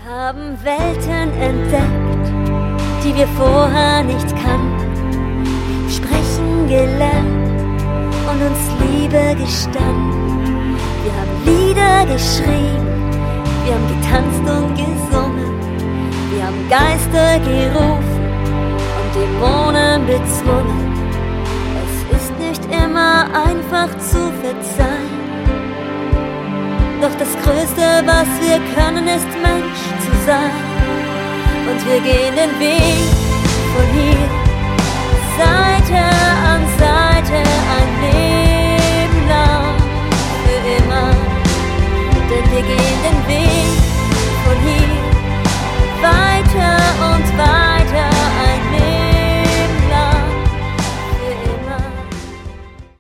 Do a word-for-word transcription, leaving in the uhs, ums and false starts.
Wir haben Welten entdeckt, die wir vorher nicht kannten, sprechen gelernt und uns Liebe gestanden. Wir haben Lieder geschrieben, wir haben getanzt und gesungen, wir haben Geister gerufen und Dämonen bezwungen. Es ist nicht immer einfach zu verzeihen, doch das Größte, was wir können, ist Mensch zu sein. Und wir gehen den Weg von hier, Seite an Seite, ein Leben